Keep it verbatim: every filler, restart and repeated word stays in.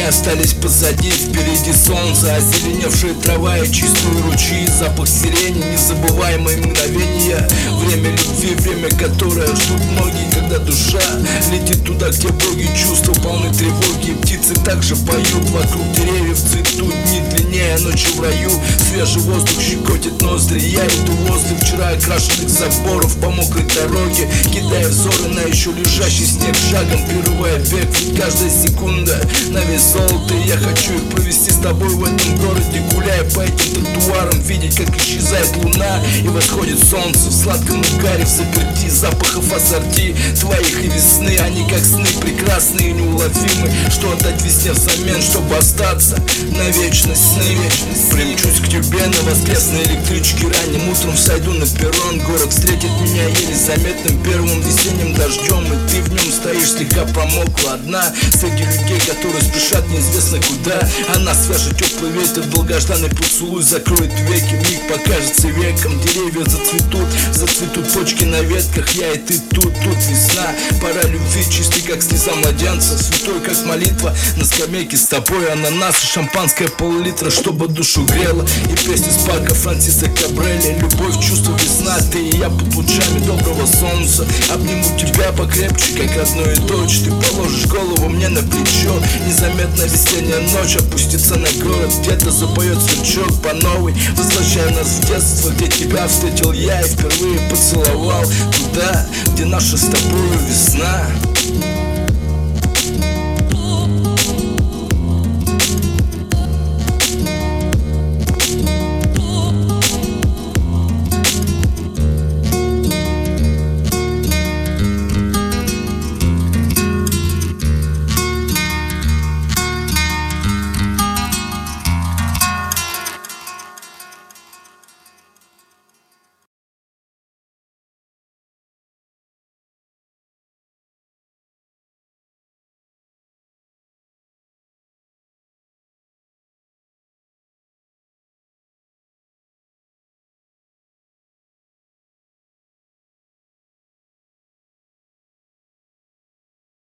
остались позади. Впереди солнце, озеленевшая трава и чистые ручьи, запах сирени, незабываемые мгновения. Время любви, время, которое ждут многие, когда душа летит туда, где боги, чувства полны тревоги. Птицы также поют, вокруг деревьев цветут, дни длиннее, ночи в раю. Свежий воздух щекотит ноздри, я иду возле вчера окрашенных заборов по мокрой дороге, кидая взоры на еще лежащий снег, шагом прерывая бег. Ведь каждая секунда на вес золота, и я хочу их провести с тобой в этом городе, гуляя по этим тротуарам, видеть, как исчезает луна и восходит солнце в сладком угаре, в заперти запахов ассорти твоих и весны. Они как сны, прекрасные и неуловимы. Что отдать весне взамен, чтобы остаться навечно с ними? Примчусь к тебе на воскресной электричке, ранним утром сойду на перрон. Город встретит меня еле заметным первым весенним дождем, и ты в нем стоишь, слегка промокла одна среди людей, которые спешат неизвестно куда. Она свяжет теплый ветер, долгожданный поцелуй закроет веки, миг покажется веком. Деревья зацветут, зацветут почки на ветках, я и ты тут, тут весна. Пора любви, чистый как слеза младенца, святой как молитва на скамейке с тобой. Ананас и шампанское пол-литра, чтобы душу грело, и песни с парка Франсиса Кабреля. Любовь, чувство, весна, ты и я под лучами доброго солнца. Обниму тебя покрепче, как родную дочь. Ты положишь голову мне на плечо, незаметно весенняя ночь опустится на город. Где-то запоет сверчок по новой, возвращая нас в детство, где тебя встретил я и впервые поцеловал. Туда, где наша с тобою весна.